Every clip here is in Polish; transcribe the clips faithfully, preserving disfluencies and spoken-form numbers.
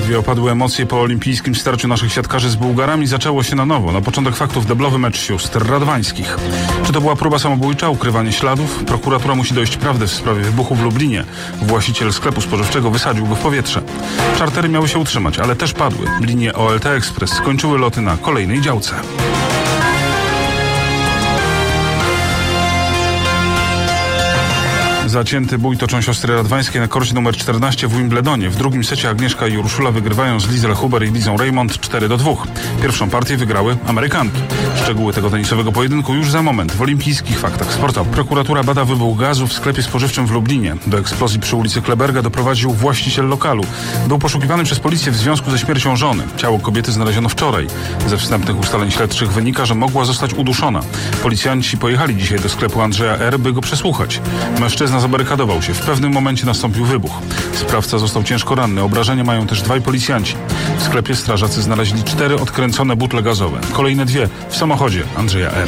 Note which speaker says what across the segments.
Speaker 1: Ledwie opadły emocje po olimpijskim starciu naszych siatkarzy z Bułgarami, zaczęło się na nowo. Na początek faktów deblowy mecz sióstr radwańskich. Czy to była próba samobójcza, ukrywanie śladów? Prokuratura musi dojść prawdy w sprawie wybuchu w Lublinie. Właściciel sklepu spożywczego wysadził go w powietrze. Czartery miały się utrzymać, ale też padły. Linie O L T Express skończyły loty na kolejnej działce. Zacięty bój toczą siostry radwańskie na korcie numer czternaście w Wimbledonie. W drugim secie Agnieszka i Urszula wygrywają z Lizel Huber i Lizą Raymond cztery do dwóch. Pierwszą partię wygrały Amerykanki. Szczegóły tego tenisowego pojedynku już za moment w olimpijskich faktach sportowych. Prokuratura bada wybuch gazu w sklepie spożywczym w Lublinie. Do eksplozji przy ulicy Kleberga doprowadził właściciel lokalu. Był poszukiwany przez policję w związku ze śmiercią żony. Ciało kobiety znaleziono wczoraj. Ze wstępnych ustaleń śledczych wynika, że mogła zostać uduszona. Policjanci pojechali dzisiaj do sklepu Andrzeja R., by go przesłuchać. Mężczyzna zabarykadował się. W pewnym momencie nastąpił wybuch. Sprawca został ciężko ranny. Obrażenia mają też dwaj policjanci. W sklepie strażacy znaleźli cztery odkręcone butle gazowe. Kolejne dwie w samochodzie Andrzeja R.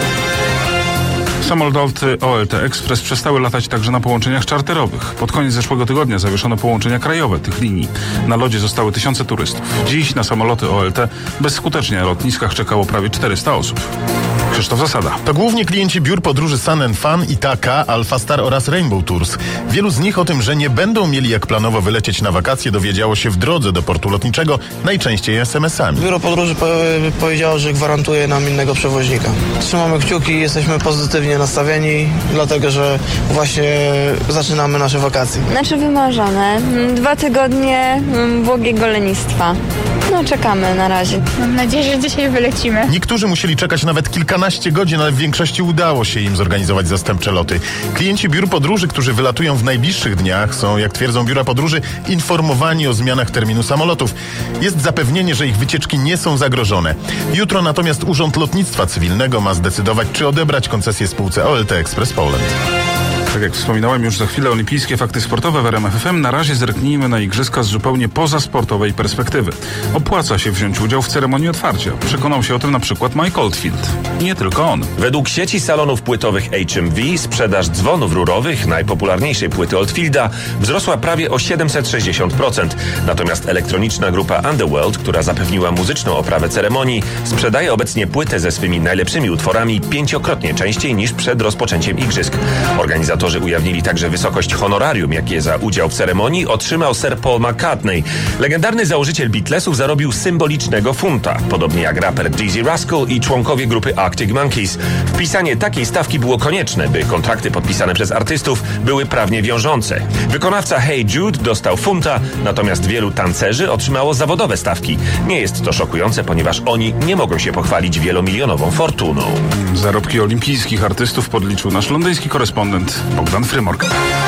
Speaker 1: Samoloty O L T Express przestały latać także na połączeniach czarterowych. Pod koniec zeszłego tygodnia zawieszono połączenia krajowe tych linii. Na lodzie zostały tysiące turystów. Dziś na samoloty O L T bezskutecznie na lotniskach czekało prawie czterysta osób. Krzysztof Zasada.
Speaker 2: To głównie klienci biur podróży Sun and Fun, Itaka, Alpha Star oraz Rainbow Tours. Wielu z nich o tym, że nie będą mieli jak planowo wylecieć na wakacje, dowiedziało się w drodze do portu lotniczego, najczęściej es em esami.
Speaker 3: Biuro podróży po- powiedziało, że gwarantuje nam innego przewoźnika. Trzymamy kciuki, jesteśmy pozytywnie nastawieni, dlatego że właśnie zaczynamy nasze wakacje.
Speaker 4: Znaczy wymarzone. Dwa tygodnie błogiego lenistwa. No czekamy na razie.
Speaker 5: Mam nadzieję, że dzisiaj wylecimy.
Speaker 2: Niektórzy musieli czekać nawet kilkanaście godzin, ale w większości udało się im zorganizować zastępcze loty. Klienci biur podróży, którzy wylatują w najbliższych dniach, są, jak twierdzą biura podróży, informowani o zmianach terminu samolotów. Jest zapewnienie, że ich wycieczki nie są zagrożone. Jutro natomiast Urząd Lotnictwa Cywilnego ma zdecydować, czy odebrać koncesję spółce O L T Express Poland.
Speaker 1: Tak jak wspominałem już za chwilę, olimpijskie fakty sportowe w R M F F M. Na razie zerknijmy na igrzyska z zupełnie pozasportowej perspektywy. Opłaca się wziąć udział w ceremonii otwarcia. Przekonał się o tym na przykład Mike Oldfield. Nie tylko on.
Speaker 6: Według sieci salonów płytowych H M V sprzedaż dzwonów rurowych, najpopularniejszej płyty Oldfielda, wzrosła prawie o siedemset sześćdziesiąt procent. Natomiast elektroniczna grupa Underworld, która zapewniła muzyczną oprawę ceremonii, sprzedaje obecnie płytę ze swymi najlepszymi utworami pięciokrotnie częściej niż przed rozpoczęciem igrzysk. Organizatorzy ujawnili także wysokość honorarium, jakie za udział w ceremonii otrzymał Sir Paul McCartney. Legendarny założyciel Beatlesów zarobił symbolicznego funta, podobnie jak raper Dizzy Rascal i członkowie grupy Arctic Monkeys. Wpisanie takiej stawki było konieczne, by kontrakty podpisane przez artystów były prawnie wiążące. Wykonawca Hey Jude dostał funta, natomiast wielu tancerzy otrzymało zawodowe stawki. Nie jest to szokujące, ponieważ oni nie mogą się pochwalić wielomilionową fortuną.
Speaker 1: Zarobki olimpijskich artystów podliczył nasz londyński korespondent Bogdan Frymorgan.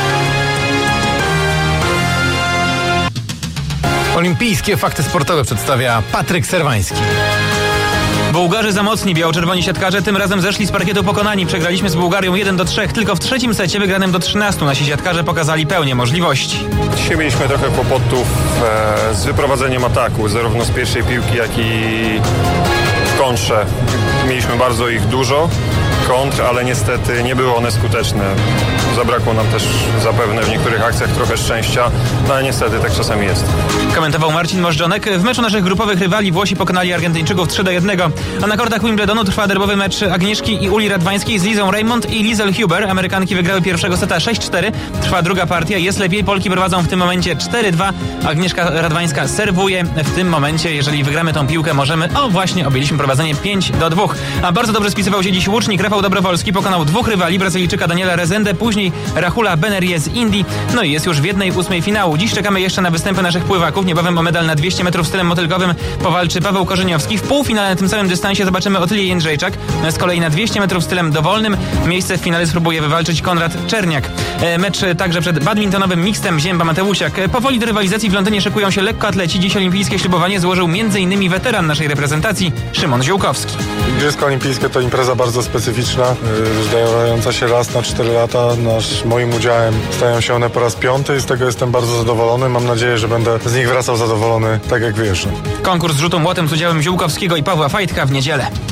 Speaker 7: Olimpijskie fakty sportowe przedstawia Patryk Serwański.
Speaker 8: Bułgarzy za mocni, biało-czerwoni siatkarze tym razem zeszli z parkietu pokonani. Przegraliśmy z Bułgarią jeden do trzech. Tylko w trzecim secie wygranym do trzynastu nasi siatkarze pokazali pełnię możliwości.
Speaker 9: Dzisiaj mieliśmy trochę kłopotów e, z wyprowadzeniem ataku, zarówno z pierwszej piłki, jak i w kontrze. Mieliśmy bardzo ich dużo kontr, ale niestety nie były one skuteczne. Zabrakło nam też zapewne w niektórych akcjach trochę szczęścia, no ale niestety tak czasami jest.
Speaker 8: Komentował Marcin Możdżonek. W meczu naszych grupowych rywali Włosi pokonali Argentyńczyków trzy do jednego. A na kortach Wimbledonu trwa derbowy mecz Agnieszki i Uli Radwańskiej z Lizą Raymond i Lizel Huber. Amerykanki wygrały pierwszego seta sześć cztery. Trwa druga partia. Jest lepiej. Polki prowadzą w tym momencie cztery dwa. Agnieszka Radwańska serwuje. W tym momencie, jeżeli wygramy tą piłkę, możemy... O, właśnie, objęliśmy prowadzenie pięć do dwóch. A bardzo dobrze spisywał się dziś łucznik Rafał Dobrowolski. Pokonał dwóch rywali, Brazylijczyka Daniela Rezendę, później Rahula Benerie z Indii. No i jest już w jednej ósmej finału. Dziś czekamy jeszcze na występy naszych pływaków. Niebawem o medal na dwieście metrów stylem motylkowym powalczy Paweł Korzeniowski. W półfinale na tym samym dystansie zobaczymy Otylię Jędrzejczak. Z kolei na dwieście metrów stylem dowolnym miejsce w finale spróbuje wywalczyć Konrad Czerniak. Mecz także przed badmintonowym mixtem Zięba Mateusiak. Powoli do rywalizacji w Londynie szykują się lekkoatleci. Dziś olimpijskie ślubowanie złożył między innymi weteran naszej reprezentacji Szymon Ziółkowski.
Speaker 9: Igrzyska olimpijskie to impreza bardzo specyficzna, zdarzająca się raz na cztery lata. Nasz, moim udziałem stają się one po raz piąty i z tego jestem bardzo zadowolony. Mam nadzieję, że będę z nich wracał zadowolony, tak jak wyjeżdżam.
Speaker 8: Konkurs z rzutą młotem z udziałem Ziółkowskiego i Pawła Fajtka w niedzielę.